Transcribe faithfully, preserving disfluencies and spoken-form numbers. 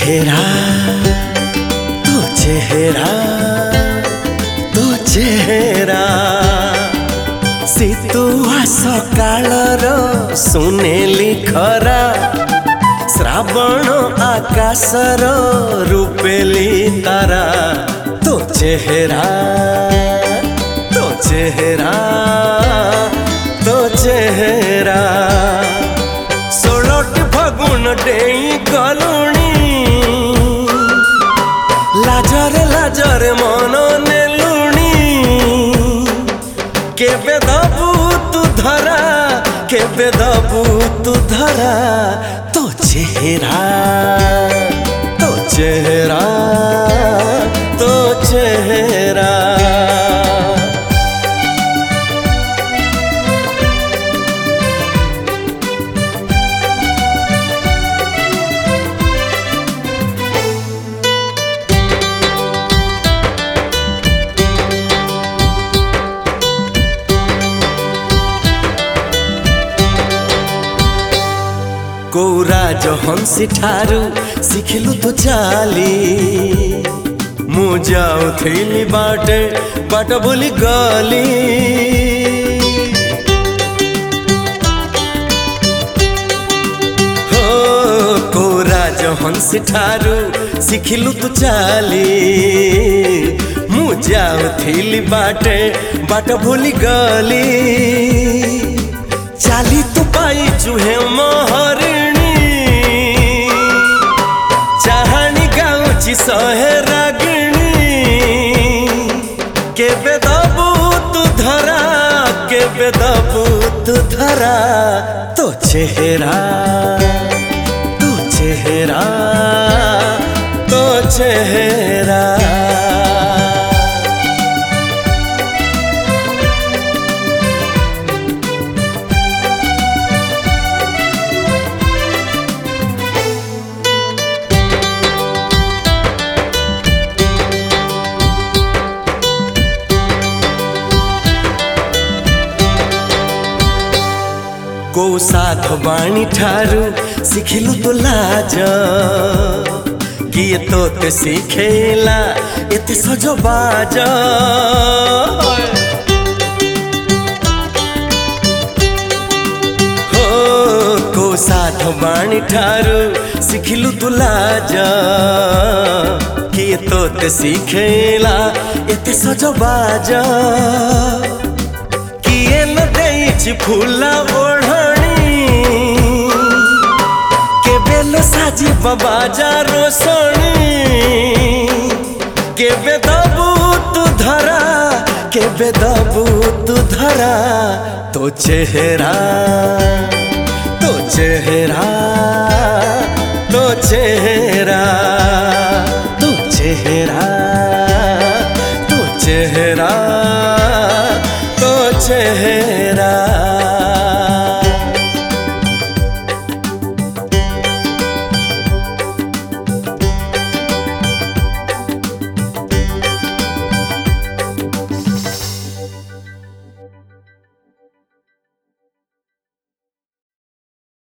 चेहरा तो चेहरा तो चेहरा शीतुआ सकाळर सुनेली खरा श्रावण आकाशर रूपेली तारा तो चेहरा तो चेहरा तो चेहरा षोलटी फगुण डेई गलुणी लाजरे लाजरे मन नेलुणी केबे दबू तू धरा केबे दबू तू धरा तो चेहरा तो चेहरा तो चेहरा कौराज हंसी ठारू शिखिलु तो चाली मु जाऊ थैली बाटे बाट बोली गली हो कौराज हंसी ठारू शिखिलु तो चाली मु जाऊ थैली बाटे बाट बोली गली चाली तो पाई चुहे महरिणी चाहानी गाउची सहे रागिणी केबे दबू तू धरा केबे दबू तू धरा तो चेहरा तो चेहरा तो चेहरा को साध बाणी ठारू शिखिलु तो लाज किए तोते शिखेला एते सजो बाज हो को साध बाणी ठारू शिखिलु तो लाज किए तोते शिखेला एते सजो बाज किए न देइछि फूला साजी बाजा रोशनी केबे दबू तू धरा केबे दबू तू धरा तो चेहरा तो चेहरा तो चेहरा तो चेहरा तो चेहरा तो चेहरा